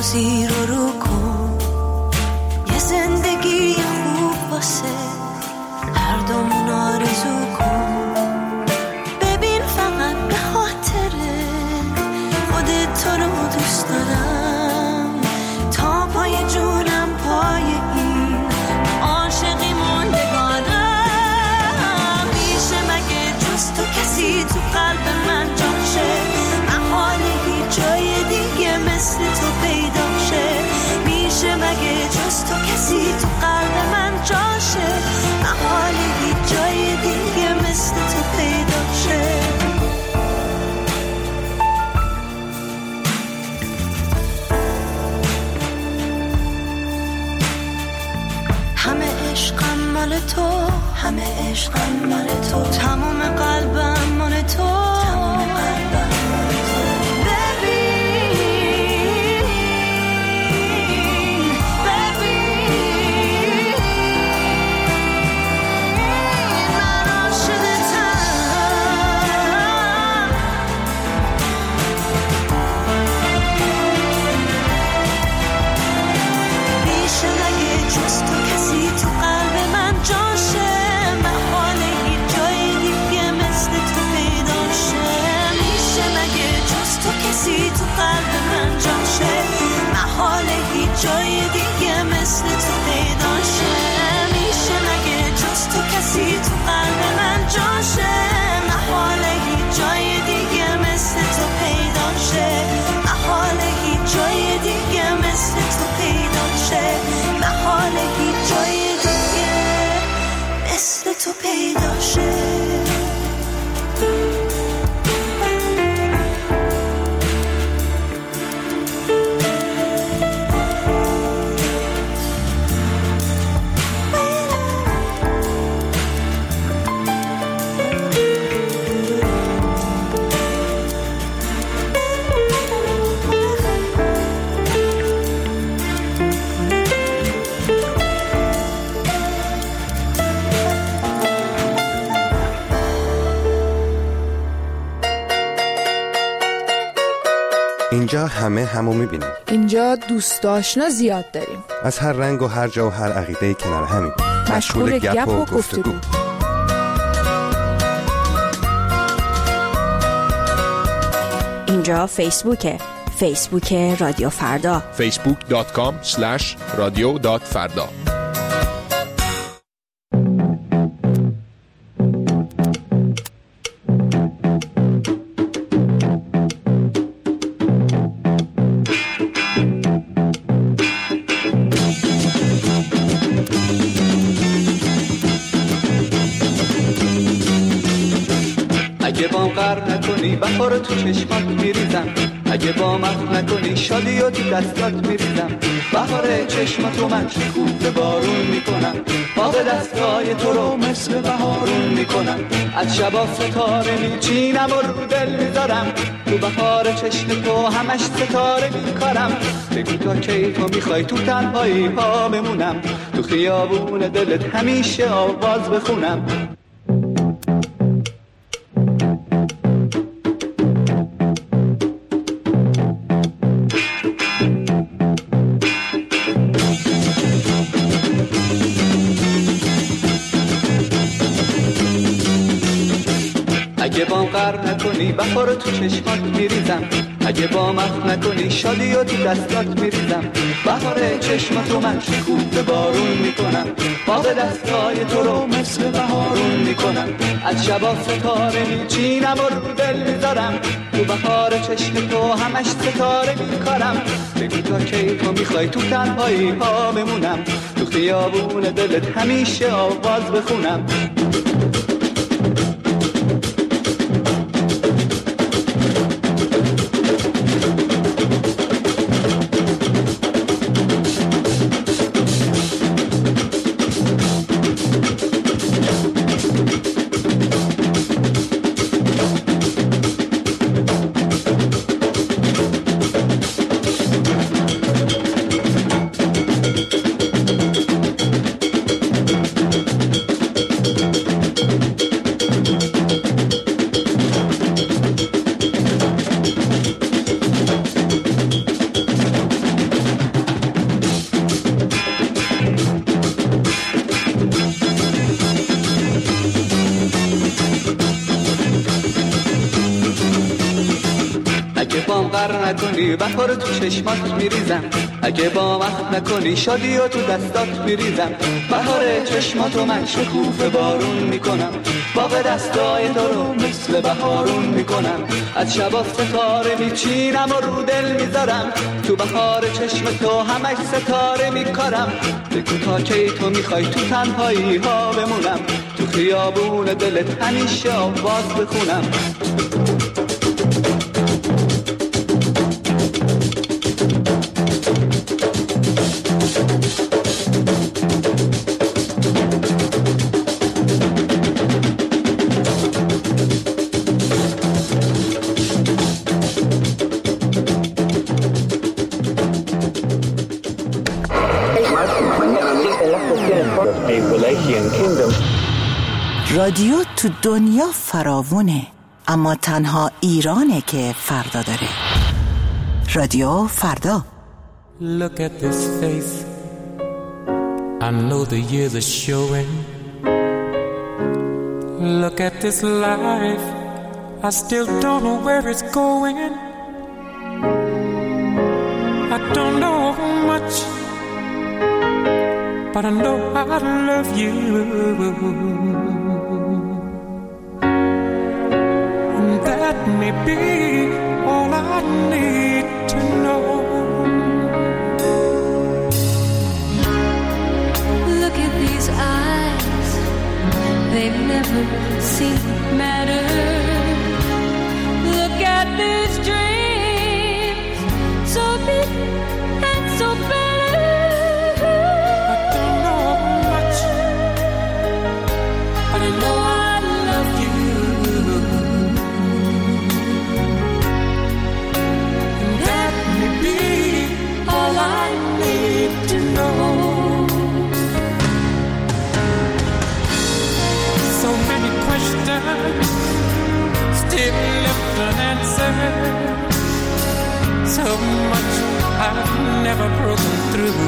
روزی رو کن، یه زندگی خوب واسه هر دومون آرزو کن. ببین فقط به خاطره خودت تو رو دوست دارم، تا پای جونم پای این عاشقی موندگارم. میشه مگه جز تو کسی تو قلب من جاشه، محال هیچ جای دیگه مثل تو پیدا شه. میشه مگه جز تو کسی تو قلب من جاشه، محال هیچ جای دیگه مثل تو پیدا شه. همه عشقم مال تو، همه عشقم مال تو، تمام قلبم مال تو، تمام قلبم مال تو. جای دیگه مثل تو پیدا شه. میشه مگه جز تو کسی تو قلب من جاشه، محال هیچ جای دیگه مثل تو پیدا شه. محال هیچ جای دیگه مثل تو پیدا شه. محال هیچ جای دیگه مثل تو پیدا شه. اینجا همه همو میبینیم. اینجا دوست آشنا زیاد داریم، از هر رنگ و هر جا و هر عقیده کنار همیم، مشغول گپ و گفتگو. اینجا فیسبوکه، فیسبوک رادیو فردا، facebook.com/radio.farda. اگه با غر نکنی بهار تو چشمات میریزم، اگه با مخ نکنی شادی و تو دستات میریزم. بهار چشماتو من شکوفه بارون میکنم، باغ دستای تو رو مثل بهارون میکنم. از شبا ستاره میچینم و رو دل میذارم، تو بهار چشم تو همش ستاره میکارم. بگو تا کی تو میخوای تو تنهایی پا بمونم، تو خیابون دلت همیشه آواز بخونم. اگه با غر نکنی بهار تو چشمات میریزم، اگه با مخ نکنی شادی و تو دستات میریزم. بهار چشماتو من شکوفه بارون میکنم، باغ دستای تو رو مثل بهارون میکنم. از شبا ستاره میچینم و رو دل میذارم، تو بهار چشم تو همش ستاره میکارم. بگو تا کی تو میخوای تو تنهایی پا بمونم، تو خیابون دلت همیشه آواز بخونم. بام قر نکنی بهار تو چشمات میریزم، اگه بام عهد نکنی شادی و تو دستات میریزم. بهار چشماتو من شکوفه بارون میکنم، باغ دستای تو رو مثل بهارون میکنم. از شبا ستاره میچینم و رو دل میذارم، تو بهار چشم تو همش ستاره میکارم. بگو تا کی تو میخوای تو تنهایی ها بمونم، تو خیابون دلت همیشه آواز بخونم. رادیو تو دنیا فراوونه، اما تنها ایرانه که فردا داره. رادیو فردا. Look at this face, I know the years are showing. Look at this life, I still don't know where it's going. I don't know much, but I know I love you. And that may be all I need to know. Look at these eyes, they've never seemed matter. Look at these dreams, so big and so better. I don't know much, but I know I love you. And that may be all I need to know. So many questions still left unanswered. So much I've never broken through.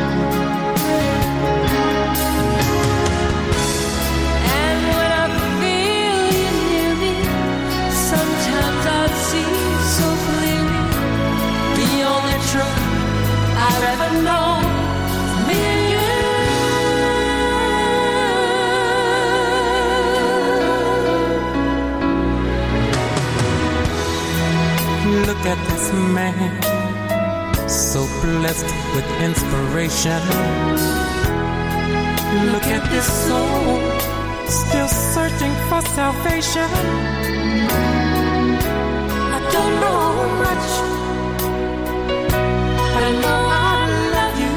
And when I feel you near me, sometimes I see so clearly the only truth I've ever known is me and you. Look at this man, so blessed with inspiration. Look at this soul, still searching for salvation. I don't know much, but I know I love you.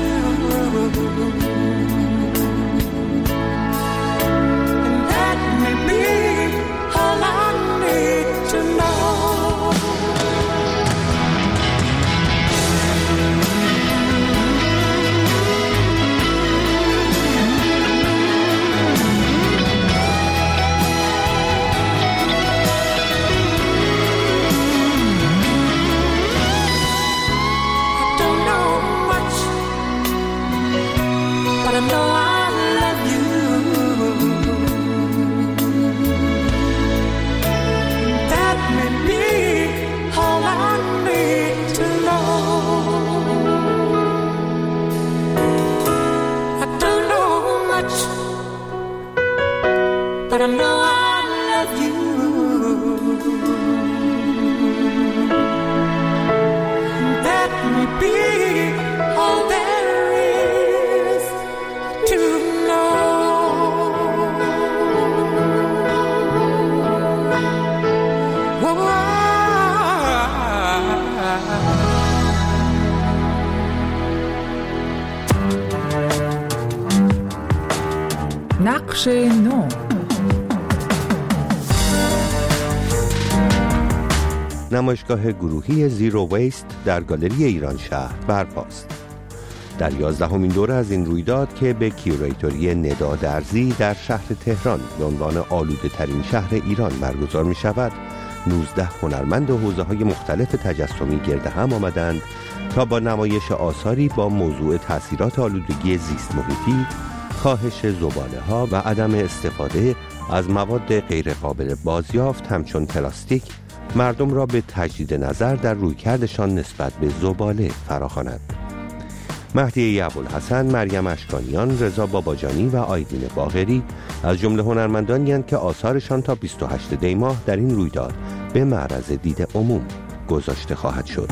And that may be all I need to know. I know I love you. That may be all I need to know. I don't know much, but I know I love you. That may be all there is to know. نقش نو. نمایشگاه گروهی زیرو ویست در گالری ایران شهر برپاست. در 11مین دوره از این رویداد که به کیوریتوری ندا درزی در شهر تهران به عنوان آلوده ترین شهر ایران برگزار می شود، 19 هنرمند حوزه‌های مختلف تجسمی گرد هم آمدند تا با نمایش آثاری با موضوع تأثیرات آلودگی زیست محیطی، کاهش زباله‌ها و عدم استفاده از مواد غیرقابل بازیافت همچون پلاستیک مردم را به تجدید نظر در رویکردشان نسبت به زباله فراخواند. مهدی ابوالحسن، مریم اشکانیان، رضا باباجانی و آیدین باقری از جمله هنرمندانی هستند که آثارشان تا 28 دی ماه در این رویداد به معرض دید عموم گذاشته خواهد شد.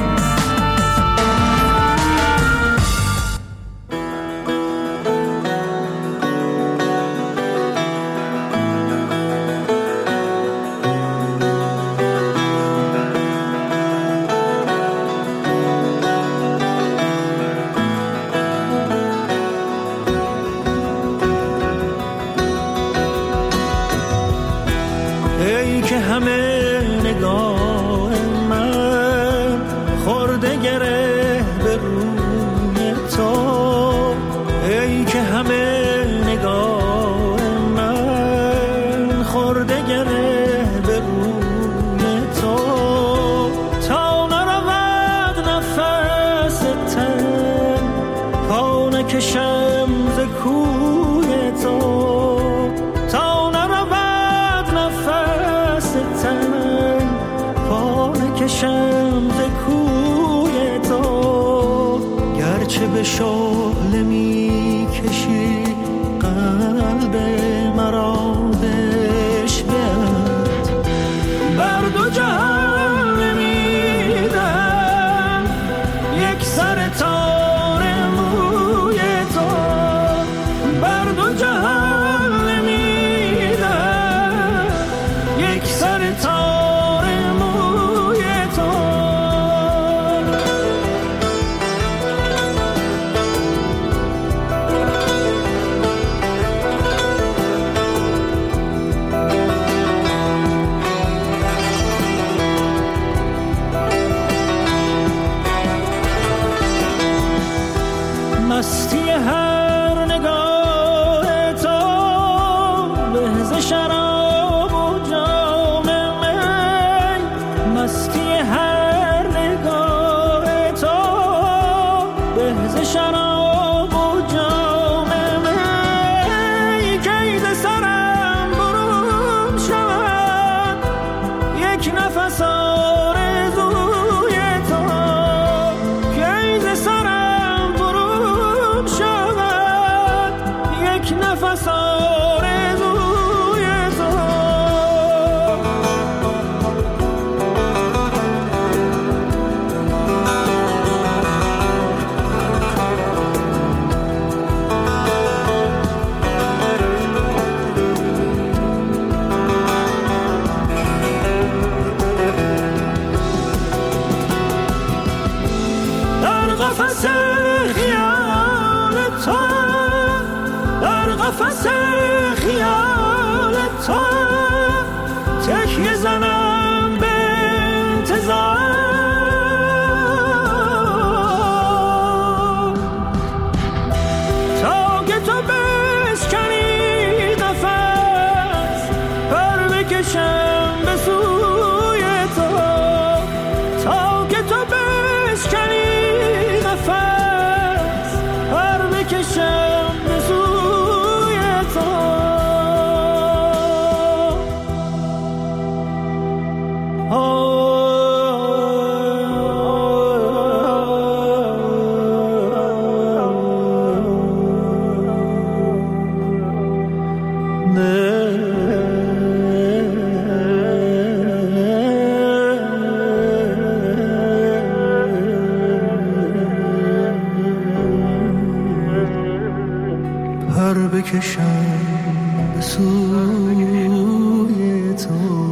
شعله می کشی قلب مرا بشکند، بر دو جهان نمیدم یک سر تار موی تو، بر دو جهان نمیدم یک سر تار موی تو. مستی هر نگاه تو به شراب و جام می، مستی هر نگاه تو به شراب و جام می، کید سرم برون شود یک نفس آرزوی تو، کید سرم نفس آرزوی تو. در قفس خیال تو، در قفس خیال تو تکیه زنم به انتظار، تا که تو بشکنی نفس پر بکشم به سوی تو، تا که تو بشکنی نفس پر بکشم به سوی پر بکشم به سوی تو.